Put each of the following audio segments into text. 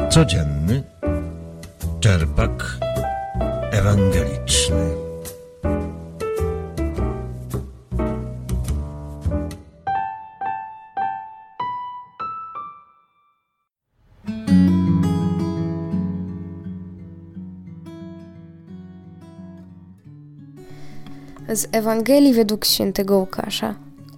Codzienny czerpak ewangeliczny. Z Ewangelii według świętego Łukasza.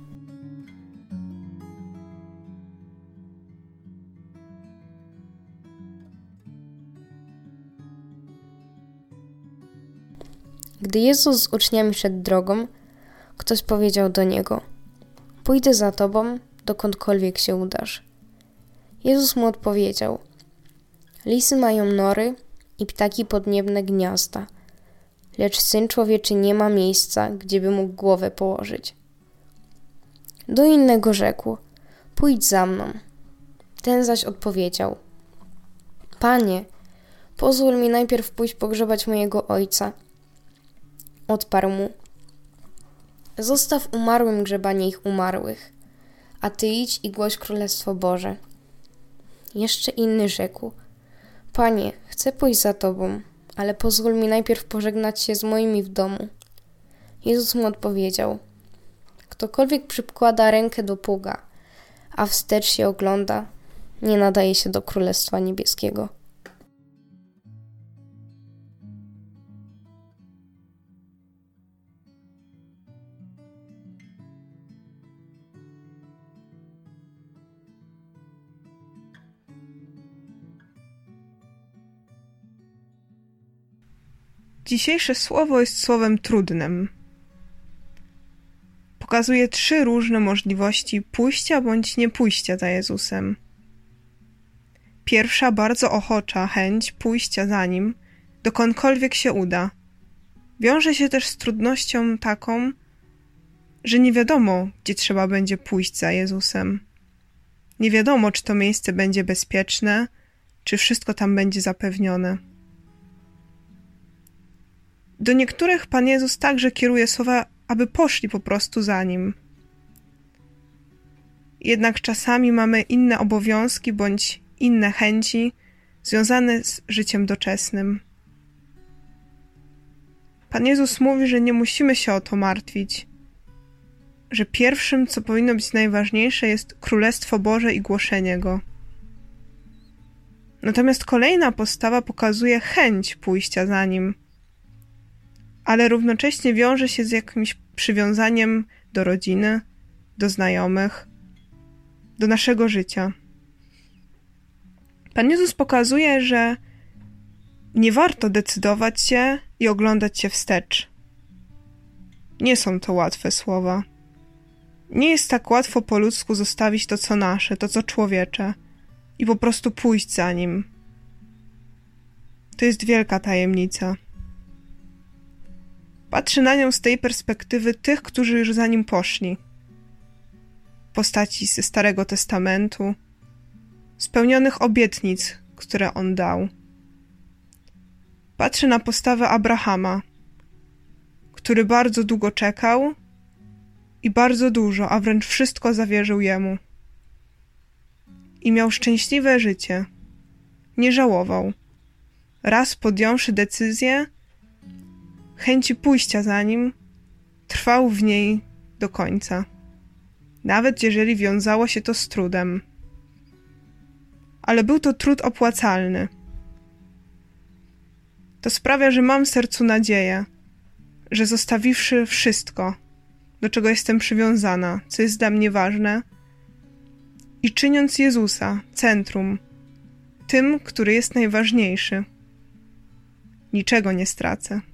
Gdy Jezus z uczniami szedł drogą, ktoś powiedział do Niego: pójdę za Tobą, dokądkolwiek się udasz. Jezus mu odpowiedział: lisy mają nory i ptaki podniebne gniazda, lecz Syn Człowieczy nie ma miejsca, gdzie by mógł głowę położyć. Do innego rzekł: pójdź za mną. Ten zaś odpowiedział: Panie, pozwól mi najpierw pójść pogrzebać mojego ojca. Odparł mu: zostaw umarłym grzebanie ich umarłych, a ty idź i głoś Królestwo Boże. Jeszcze inny rzekł: Panie, chcę pójść za Tobą, ale pozwól mi najpierw pożegnać się z moimi w domu. Jezus mu odpowiedział: ktokolwiek przykłada rękę do pługa, a wstecz się ogląda, nie nadaje się do Królestwa Niebieskiego. Dzisiejsze słowo jest słowem trudnym. Pokazuje 3 różne możliwości pójścia bądź nie pójścia za Jezusem. Pierwsza, bardzo ochocza chęć pójścia za Nim, dokądkolwiek się uda, wiąże się też z trudnością taką, że nie wiadomo, gdzie trzeba będzie pójść za Jezusem. Nie wiadomo, czy to miejsce będzie bezpieczne, czy wszystko tam będzie zapewnione. Do niektórych Pan Jezus także kieruje słowa, aby poszli po prostu za Nim. Jednak czasami mamy inne obowiązki bądź inne chęci związane z życiem doczesnym. Pan Jezus mówi, że nie musimy się o to martwić, że pierwszym, co powinno być najważniejsze, jest Królestwo Boże i głoszenie Go. Natomiast kolejna postawa pokazuje chęć pójścia za Nim, ale równocześnie wiąże się z jakimś przywiązaniem do rodziny, do znajomych, do naszego życia. Pan Jezus pokazuje, że nie warto decydować się i oglądać się wstecz. Nie są to łatwe słowa. Nie jest tak łatwo po ludzku zostawić to, co nasze, to, co człowiecze i po prostu pójść za Nim. To jest wielka tajemnica. Patrzę na nią z tej perspektywy tych, którzy już za Nim poszli. Postaci ze Starego Testamentu, spełnionych obietnic, które On dał. Patrzę na postawę Abrahama, który bardzo długo czekał i bardzo dużo, a wręcz wszystko zawierzył Jemu. I miał szczęśliwe życie. Nie żałował. Raz podjąwszy decyzję, chęci pójścia za Nim, trwał w niej do końca. Nawet jeżeli wiązało się to z trudem. Ale był to trud opłacalny. To sprawia, że mam w sercu nadzieję, że zostawiwszy wszystko, do czego jestem przywiązana, co jest dla mnie ważne, i czyniąc Jezusa centrum, tym, który jest najważniejszy, niczego nie stracę.